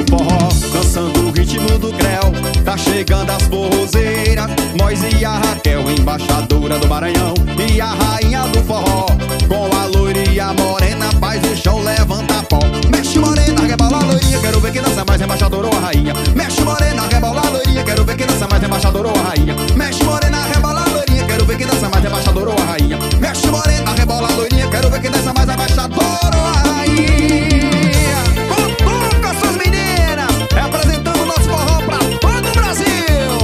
forró, dançando o ritmo do creu. Tá chegando as forrozeiras, Mois e a Raquel, embaixadora do Maranhão. E a rainha do forró, com a loira e a morena, faz o chão, levanta pó. Mexe morena, rebola loirinha, quero ver quem dança mais, embaixadora ou a rainha. Mexe morena, rebola loirinha, quero ver quem dança mais, embaixadora ou a rainha. Mexe morena, rebola loirinha, quero ver quem dança mais, embaixadora ou a rainha. Mexe morena, rebola loirinha, quero ver quem dança mais, embaixadora ou a rainha. Com suas meninas, representando o nosso forró pra todo o Brasil.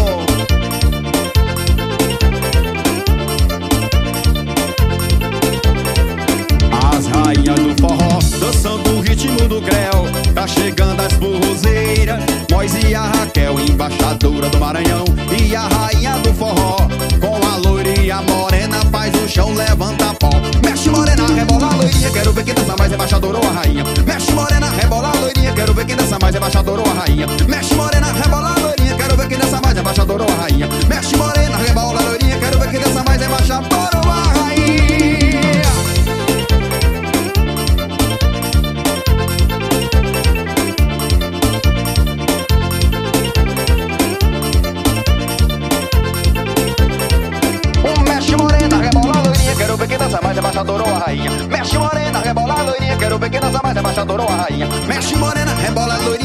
As rainhas do forró, dançando o ritmo do creu. Tá chegando as forrozeiras, Mois e a Raquel, embaixadora do Maranhão. E a rainha do forró, com a loira e a morena, faz o chão, levanta pó. Mexe morena, rebola loirinha, quero ver quem dança mais, embaixadora ou a rainha. Mexe morena, rebola loirinha, quero ver quem dança mais, embaixadora ou a rainha. Mexe morena, rebola loirinha, quero ver quem dança mais, embaixadora ou a rainha. Mexe morena, rebola loirinha, quero ver quem dança mais, embaixadora ou a rainha. Mexe morena, rebola loirinha, quero ver quem dança mais, embaixadora ou a rainha. Mexe morena, rebola loirinha, quero ver quem dança mais, embaixadora ou a rainha. Mexe morena, rebola loirinha.